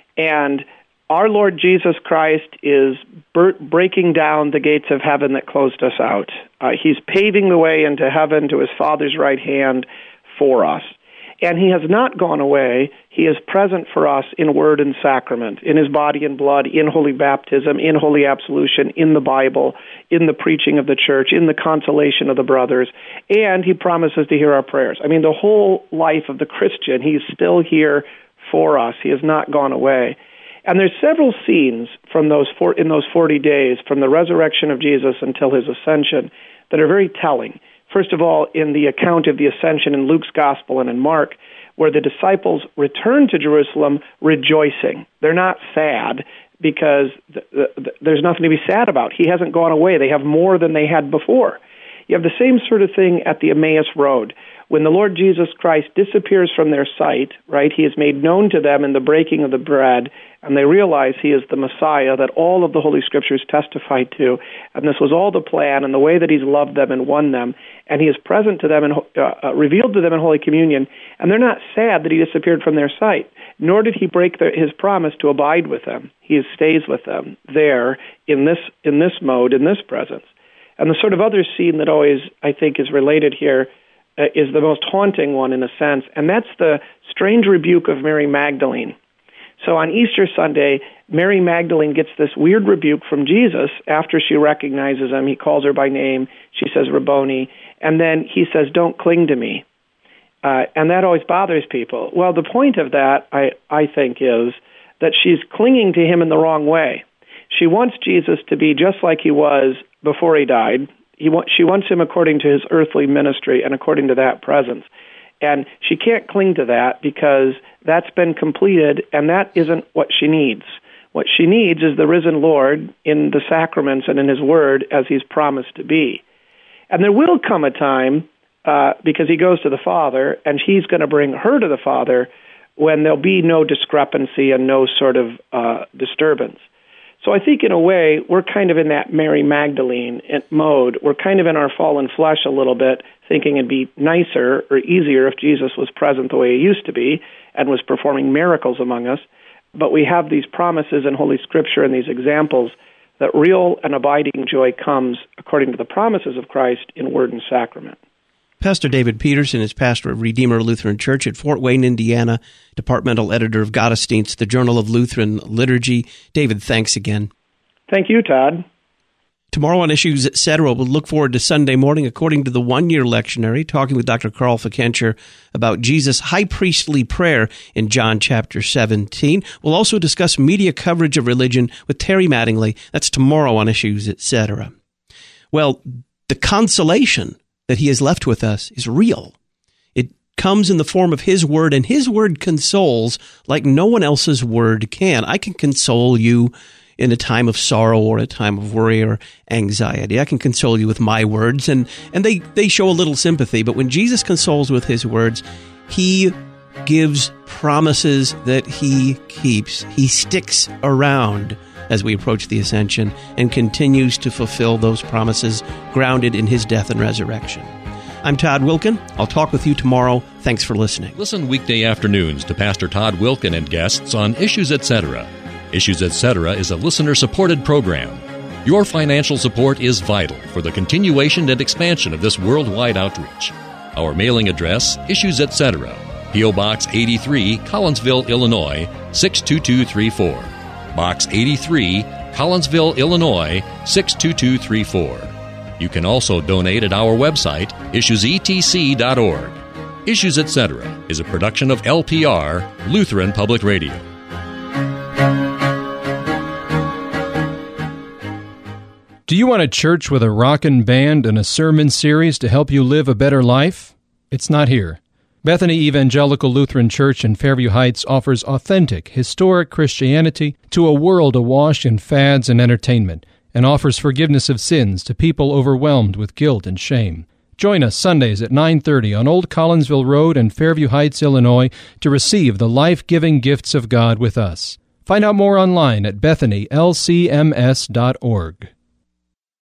and our Lord Jesus Christ is breaking down the gates of heaven that closed us out. He's paving the way into heaven to his Father's right hand for us. And he has not gone away. He is present for us in word and sacrament, in his body and blood, in holy baptism, in holy absolution, in the Bible, in the preaching of the church, in the consolation of the brothers, and he promises to hear our prayers. I mean, the whole life of the Christian, he's still here for us. He has not gone away. And there's several scenes from in those 40 days, from the resurrection of Jesus until his ascension, that are very telling. First of all, in the account of the ascension in Luke's gospel and in Mark, where the disciples return to Jerusalem rejoicing. They're not sad because there's nothing to be sad about. He hasn't gone away. They have more than they had before. You have the same sort of thing at the Emmaus Road. When the Lord Jesus Christ disappears from their sight, right, he is made known to them in the breaking of the bread, and they realize he is the Messiah that all of the Holy Scriptures testify to, and this was all the plan and the way that he's loved them and won them, and he is present to them and revealed to them in Holy Communion, and they're not sad that he disappeared from their sight, nor did he break his promise to abide with them. He stays with them there in this mode, in this presence. And the sort of other scene that always, I think, is related here is the most haunting one in a sense, and that's the strange rebuke of Mary Magdalene. So on Easter Sunday, Mary Magdalene gets this weird rebuke from Jesus after she recognizes him. He calls her by name. She says, Rabboni. And then he says, don't cling to me. And that always bothers people. Well, the point of that, I think, is that she's clinging to him in the wrong way. She wants Jesus to be just like he was before he died. She wants him according to his earthly ministry and according to that presence. And she can't cling to that because that's been completed, and that isn't what she needs. What she needs is the risen Lord in the sacraments and in his word as he's promised to be. And there will come a time, because he goes to the Father, and he's going to bring her to the Father, when there'll be no discrepancy and no sort of disturbance. So I think in a way, we're kind of in that Mary Magdalene mode. We're kind of in our fallen flesh a little bit, thinking it'd be nicer or easier if Jesus was present the way he used to be. and was performing miracles among us. But we have these promises in Holy Scripture and these examples that real and abiding joy comes, according to the promises of Christ, in word and sacrament. Pastor David Peterson is pastor of Redeemer Lutheran Church at Fort Wayne, Indiana, departmental editor of Gottesdienst, the Journal of Lutheran Liturgy. David, thanks again. Thank you, Todd. Tomorrow on Issues, Etc., we'll look forward to Sunday morning, according to the one-year lectionary, talking with Dr. Carl Fikencher about Jesus' high priestly prayer in John chapter 17. We'll also discuss media coverage of religion with Terry Mattingly. That's tomorrow on Issues, Etc. Well, the consolation that he has left with us is real. It comes in the form of his word, and his word consoles like no one else's word can. I can console you in a time of sorrow or a time of worry or anxiety. I can console you with my words, and they show a little sympathy. But when Jesus consoles with his words, he gives promises that he keeps. He sticks around as we approach the ascension and continues to fulfill those promises grounded in his death and resurrection. I'm Todd Wilken. I'll talk with you tomorrow. Thanks for listening. Listen weekday afternoons to Pastor Todd Wilken and guests on Issues Etc. Issues Etc. is a listener-supported program. Your financial support is vital for the continuation and expansion of this worldwide outreach. Our mailing address, Issues Etc., P.O. Box 83, Collinsville, Illinois, 62234. Box 83, Collinsville, Illinois, 62234. You can also donate at our website, issuesetc.org. Issues Etc. is a production of LPR, Lutheran Public Radio. Do you want a church with a rockin' band and a sermon series to help you live a better life? It's not here. Bethany Evangelical Lutheran Church in Fairview Heights offers authentic, historic Christianity to a world awash in fads and entertainment, and offers forgiveness of sins to people overwhelmed with guilt and shame. Join us Sundays at 9:30 on Old Collinsville Road in Fairview Heights, Illinois, to receive the life-giving gifts of God with us. Find out more online at bethanylcms.org.